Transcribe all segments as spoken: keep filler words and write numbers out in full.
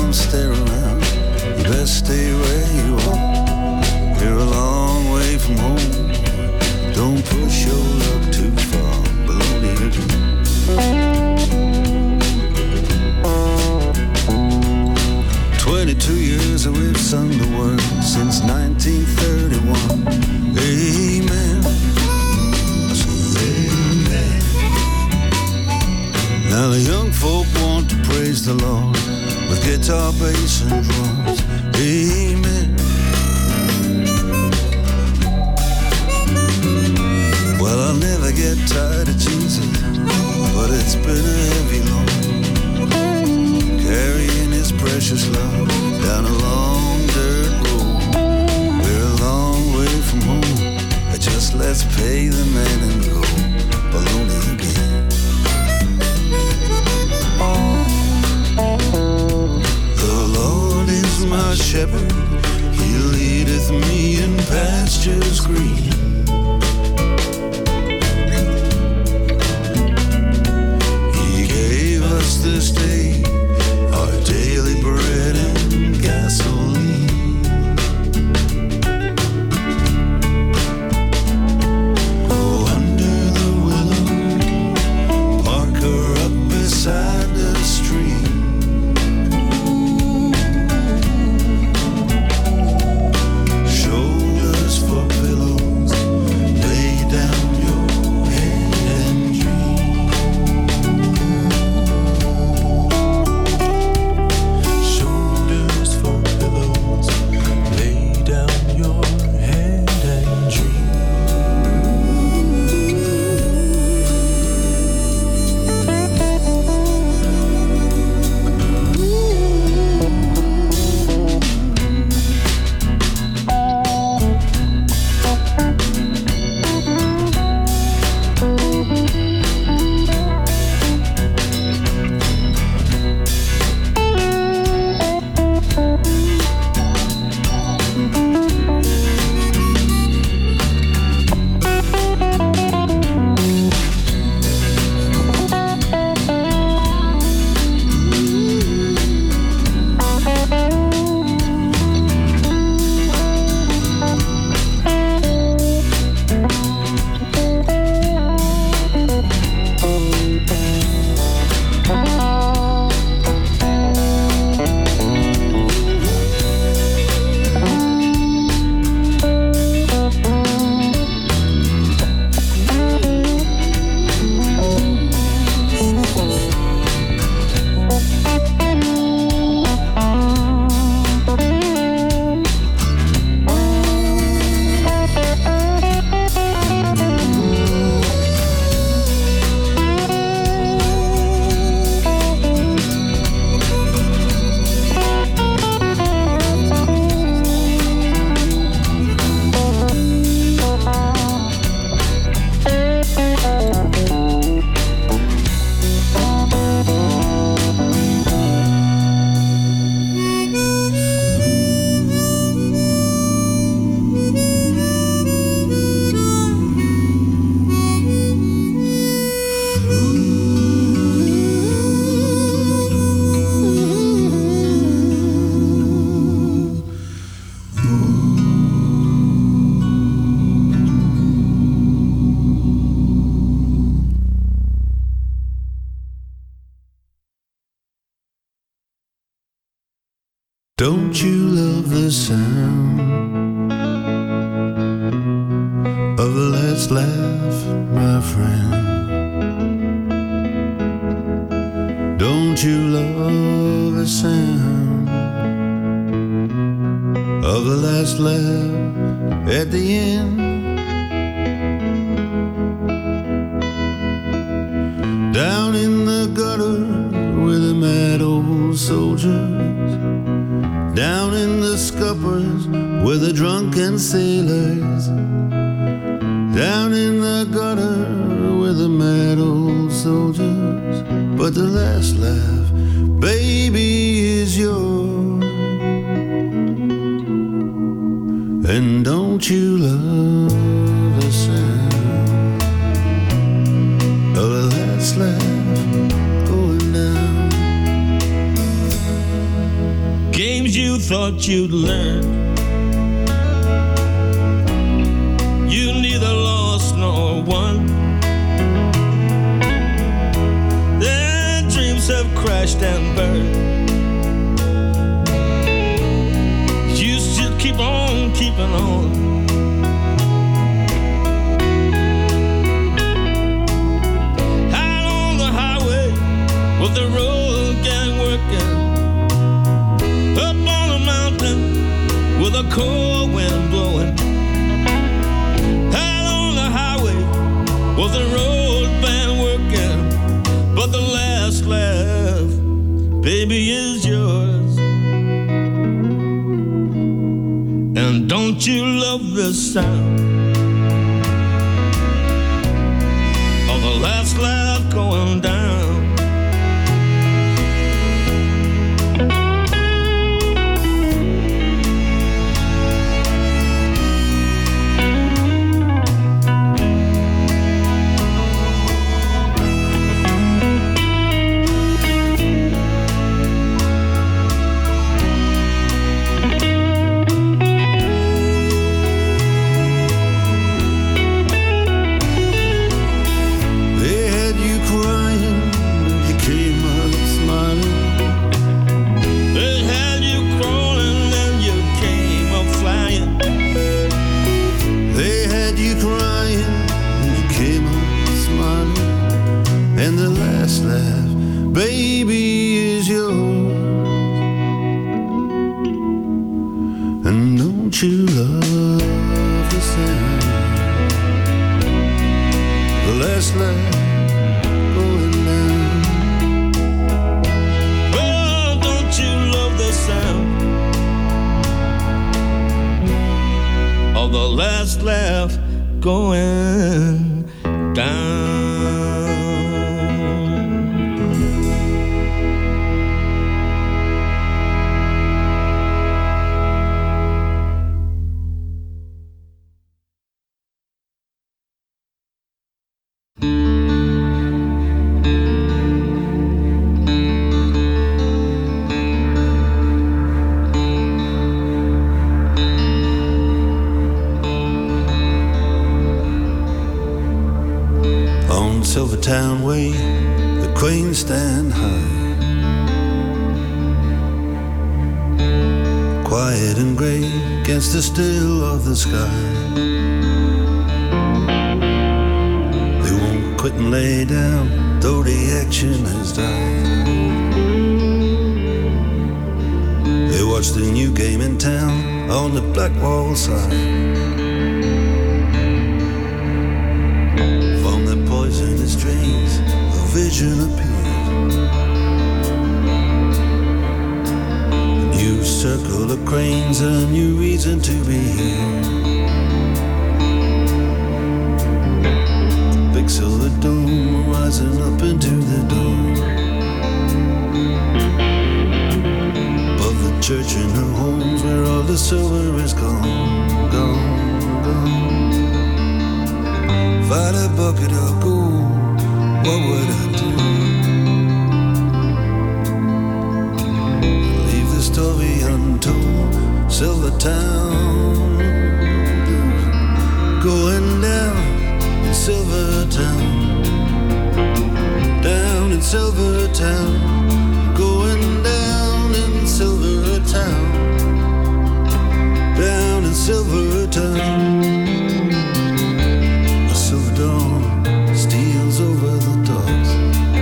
don't stare around. You best stay where you are. You're a long way from home. Don't push your luck too far. Baloney again. Twenty-two years that we've sung the word since nineteen thirty-one. Amen. I say amen. Now the young folk want to praise the Lord with guitar, bass, and drums. Amen. Well, I'll never get tired of Jesus, but it's been a heavy load, carrying his precious love down a long dirt road. We're a long way from home. Just let's pay the man and go. Baloney again. The Lord is my shepherd. He leadeth me in pastures green. This day, our daily bread and gasoline. Go under the willow, park her up beside the stream. Shoulders for pillows, lay down your head and dream. Don't you love the sound of the last laugh, my friend? Don't you love the sound of the last laugh at the end? Down in the gutter with the mad old soldiers, down in the scuppers with the drunken sailors, down in the gutter with the mad old soldiers. But the last laugh, baby, is yours. And don't you love the sound of the last laugh going down? games you thought you'd learn. You neither lost nor won. Their dreams have crashed and burned. You still keep on keeping on. Out on the highway with the road gang working, up on a mountain with a cold wind blowing. Out on the highway with the road band working, but the last laugh, baby, is yours. And don't you love the sound of the last laugh going down? Silvertown Way, the queens stand high, quiet and grey against the still of the sky. They won't quit and lay down, though the action has died. They watch the new game in town on the Blackwall side. Poisonous dreams, a vision appeared. A new circle of cranes, a new reason to be here. A big silver dome rising up into the dome. Above the church and her homes where all the silver is gone, gone, gone. If I had a bucket of gold, what would I do? Leave the story untold. Silvertown blues going down in Silvertown, down in Silvertown, going down in Silvertown, down in Silvertown. Dawn steals over the docks.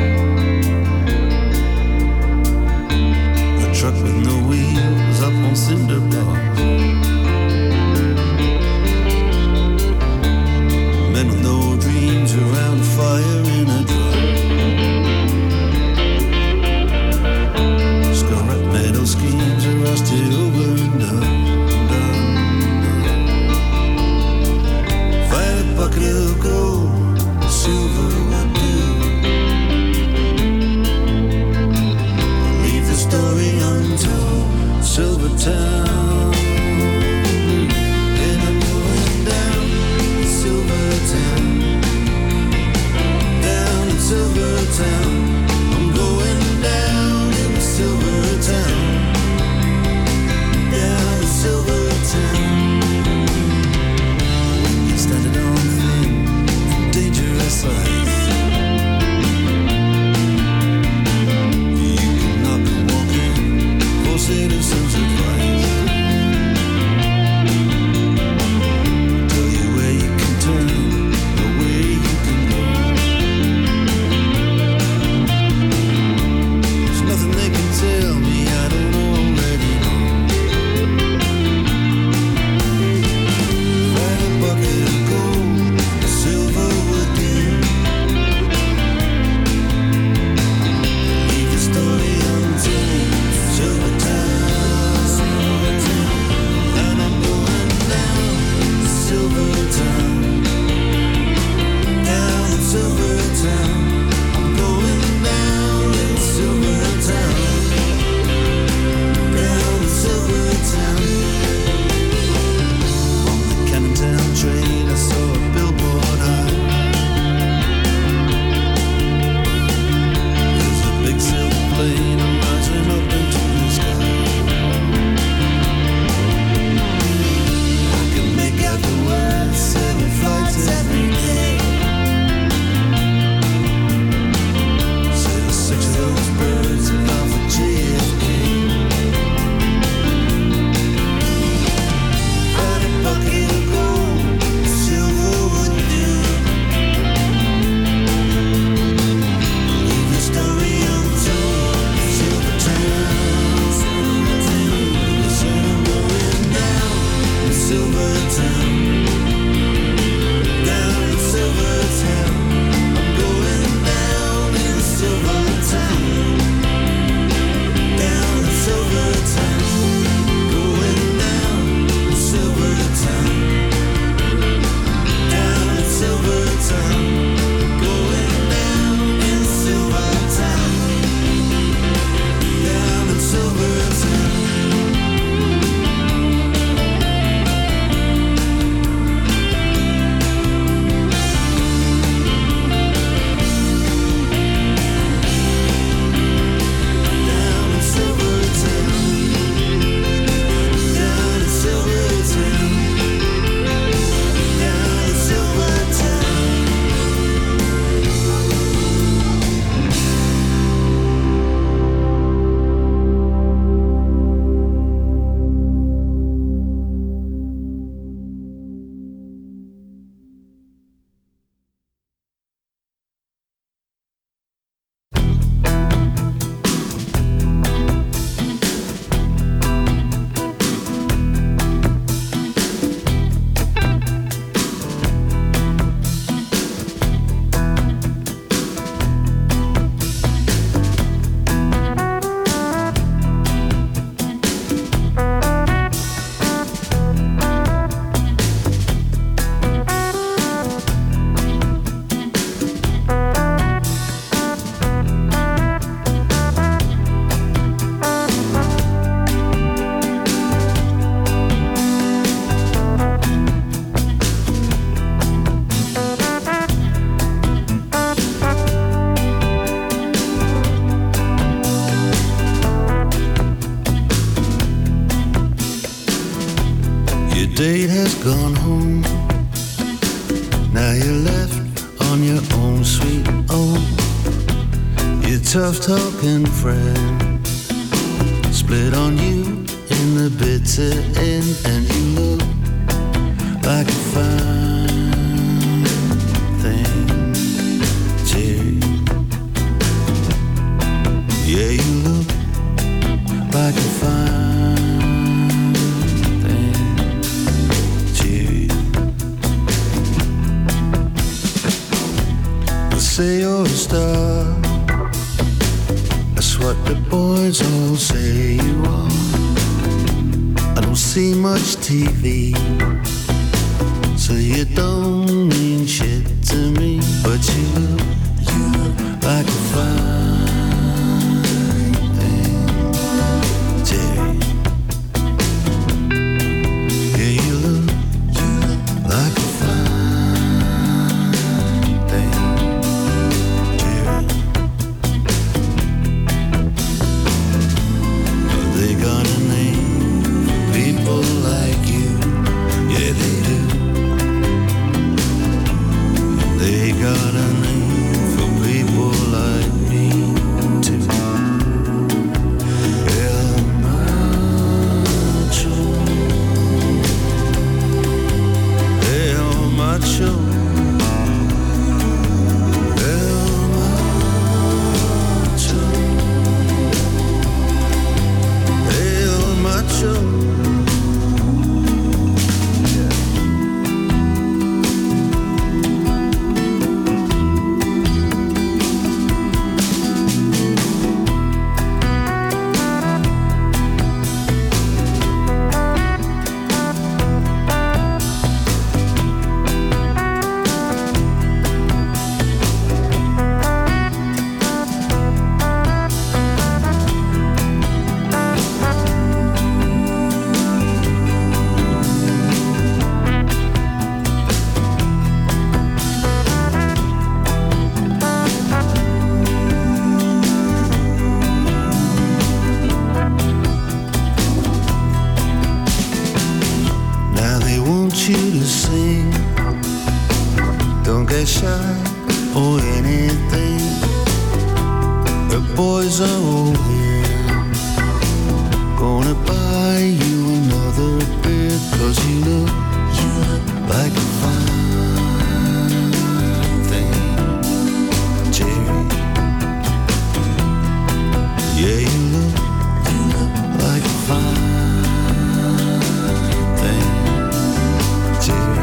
A truck with no wheels up on cinder blocks. Men with no dreams around fire in a drug. Scarlet metal schemes are rusted over and done. Bucket of gold, silver would do. Leave the story untold. Silvertown. date has gone home. Now you're left on your own sweet own. Your tough talking friend split on you in the bitter end, and you look like a fine thing, Jerry. Yeah, you look like a fine thing, Jerry. They say you're a star, that's what the boys all say you are. I don't see much T V, so you don't mean shit to me. But you look, you look like a fine thing, Jerry. Yeah, you look, you look like a fine thing, Jerry. They got a name for people like you, yeah they do. They got a name for people like me too. El Macho, El Macho, El Macho, El Macho. Shy or anything, the boys are all here, gonna buy you another beer. Cause you look, you look like a fine thing, Jerry. Yeah, you look, you look like a fine thing, Jerry.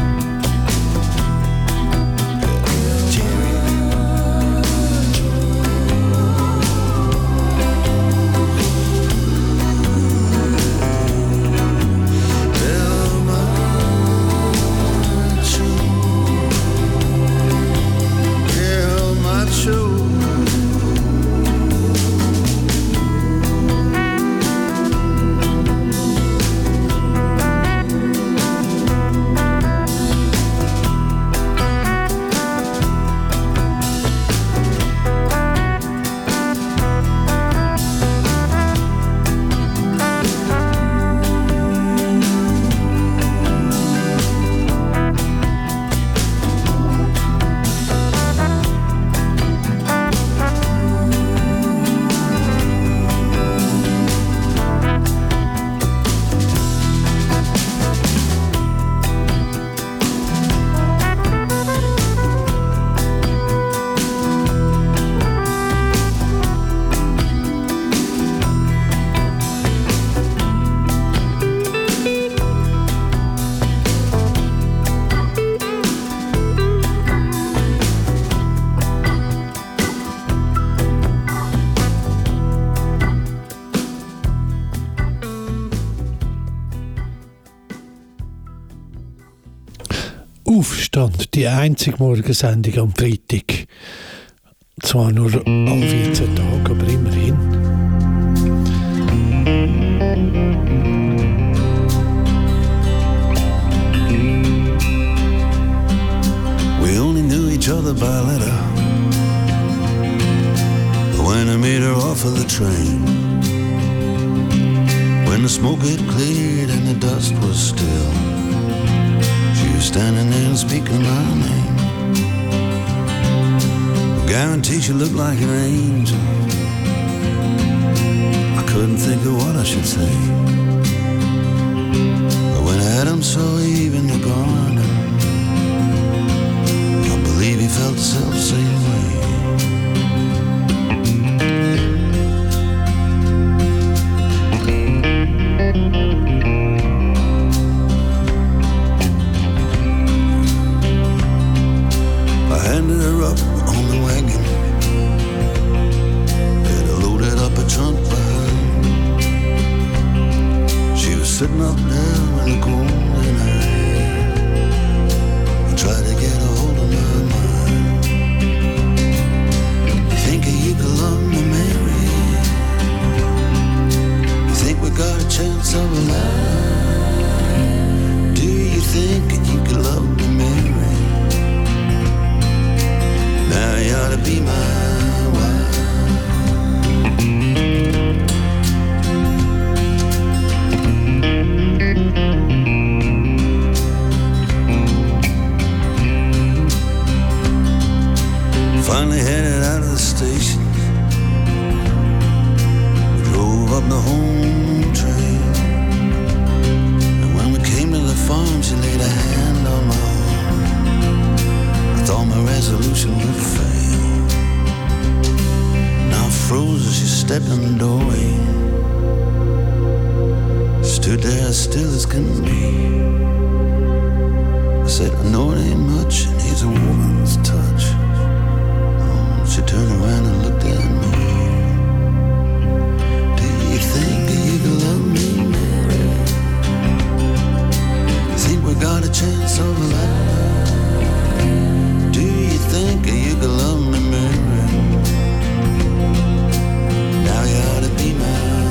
Aufstand, die einzige Morgensendung am Freitag. Zwar nur alle vierzehn Tage, aber immerhin. We only knew each other by letter. When I made her off of the train, when the the smoke had cleared and the dust was still, she was standing there and speaking my name. I guarantee she looked like an angel. I couldn't think of what I should say. But when Adam saw Eve in the garden, I believe he felt the self-same way. Sitting up there with a gold in her hair, I tried to get a hold of my mind. You think you could love me, Mary? You think we got a chance of a life? Do you think you could love me, Mary? Now you ought to be my wife. Finally headed out of the station, we drove up the home train, and when we came to the farm, she laid a hand on my arm. I thought my resolution would fail. Now I froze as she stepped in the doorway, stood there as still as can be. I said, I know it ain't much, it needs a woman's touch. She turned around and looked at me. Do you think you can love me, Mary? You think we got a chance of a life? Do you think you can love me, Mary? Now you ought to be my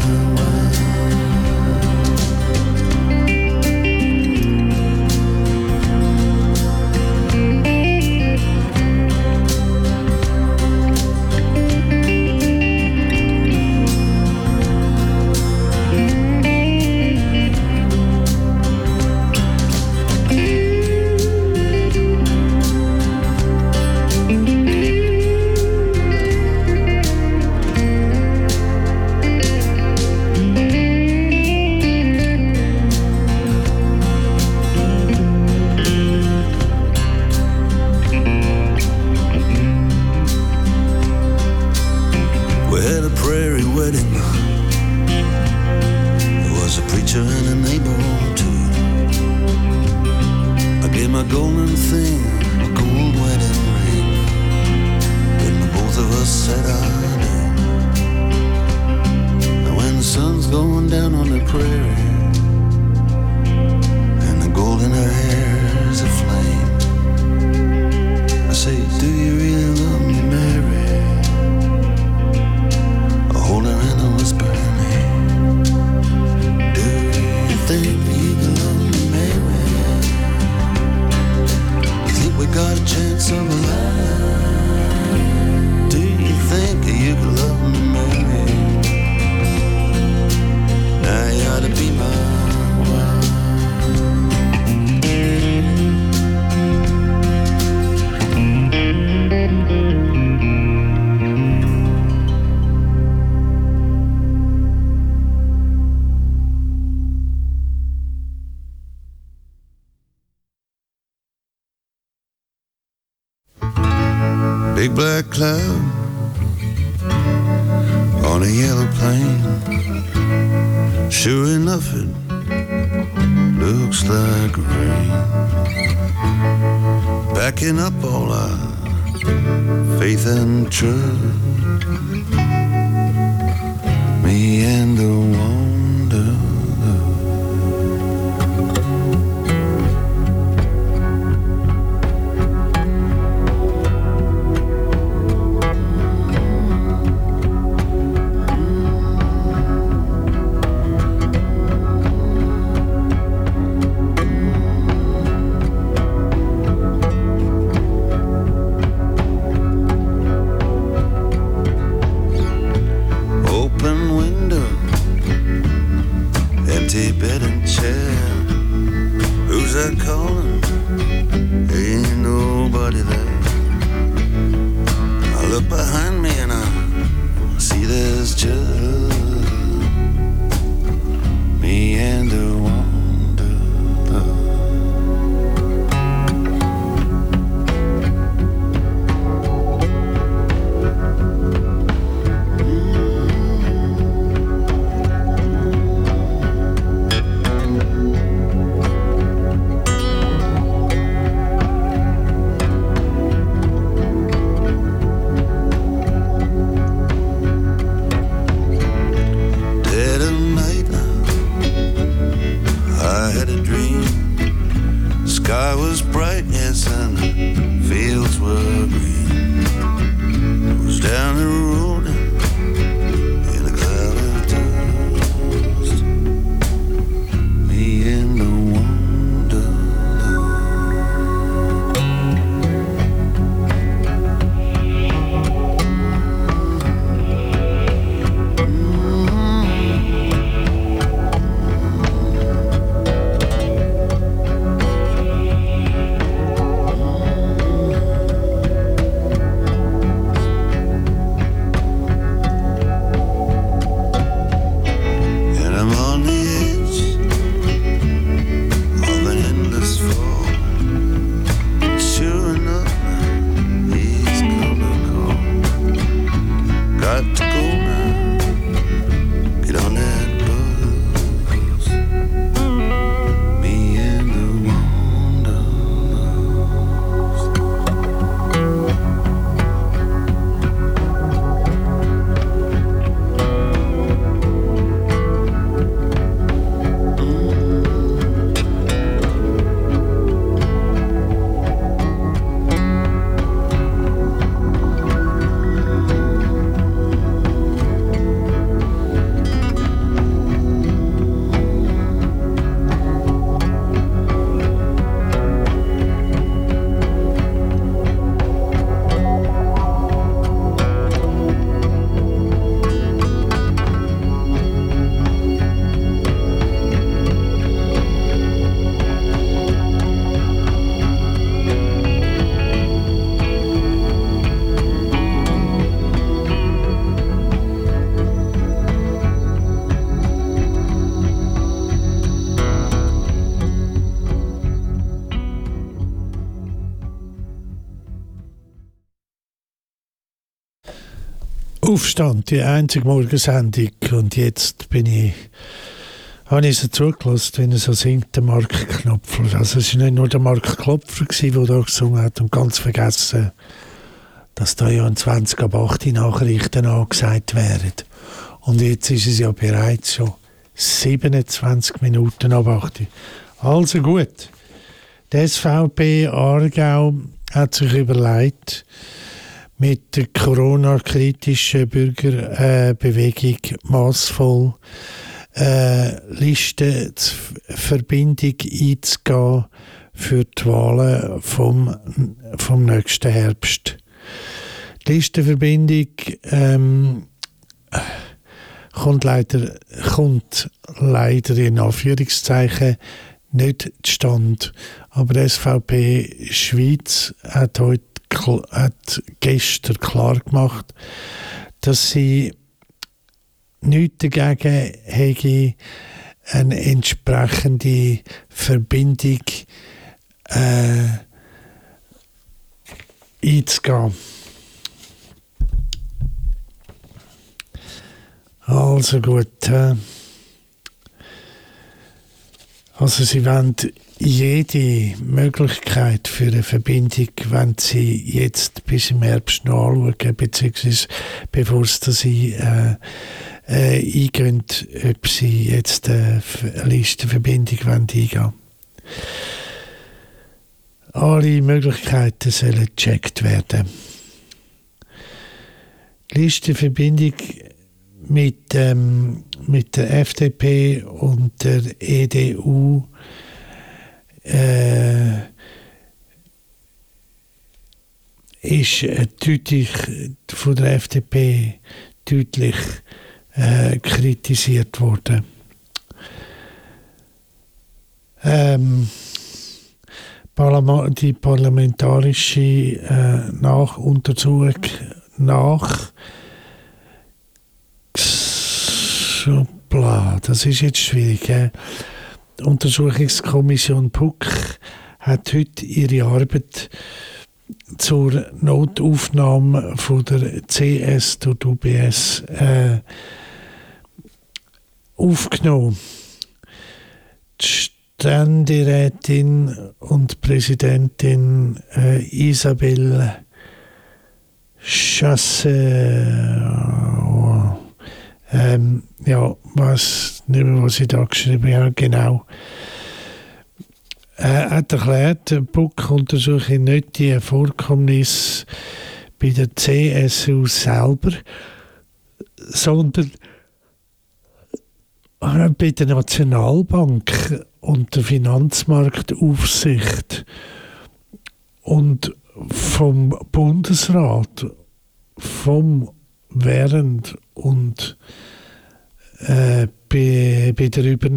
big black cloud on a yellow plain. Sure enough, it looks like rain, backing up all our faith and trust. Me and the wonder. empty bed and chair. Who's that calling? Ain't nobody there. I look behind me and I see there's just me and the wanderer. Aufstand, die einzige Morgensendung. Und jetzt bin ich, habe ich so zugelassen, wenn er so singt, der Mark Knopfler. Also es war nicht nur der Mark Klopfer, der da gesungen hat, und ganz vergessen, dass da ja in zwanzig ab acht die Nachrichten angesagt werden. Und jetzt ist es ja bereits schon siebenundzwanzig Minuten ab acht. Also gut. Die S V P Aargau hat sich überlegt, mit der Corona-kritischen Bürgerbewegung äh, massvoll äh, Listenverbindung einzugehen für die Wahlen vom, vom nächsten Herbst. Die Listenverbindung ähm, kommt, leider, kommt leider in Anführungszeichen nicht zustande. Aber die S V P Schweiz hat heute hat gestern klar gemacht, dass sie nichts dagegen hätte, eine entsprechende Verbindung äh, einzugehen. Also gut. Äh, also sie wollen jede Möglichkeit für eine Verbindung, wenn sie jetzt bis im Herbst noch anschauen, beziehungsweise bevor sie das ein, äh, äh, eingehen, ob sie jetzt äh, eine Listenverbindung eingehen wollen. Alle Möglichkeiten sollen gecheckt werden. Die Listenverbindung mit, ähm, mit der F D P und der E D U Äh, ist äh, deutlich von der F D P deutlich äh, kritisiert worden. ähm, Parlama- die parlamentarische äh, Nachuntersuchung nach Bla, das ist jetzt schwierig. Äh? Die Untersuchungskommission P U C hat heute ihre Arbeit zur Notaufnahme von der C S durch U B S äh, aufgenommen. Die Ständerätin und Präsidentin äh, Isabelle Chasseur, ähm, ja, was nicht mehr, was ich da geschrieben habe, genau. Er hat erklärt, der P U C untersuche nicht die Vorkommnisse bei der C S U selber, sondern bei der Nationalbank und der Finanzmarktaufsicht und vom Bundesrat, vom während und äh, bei, bei der Übernahme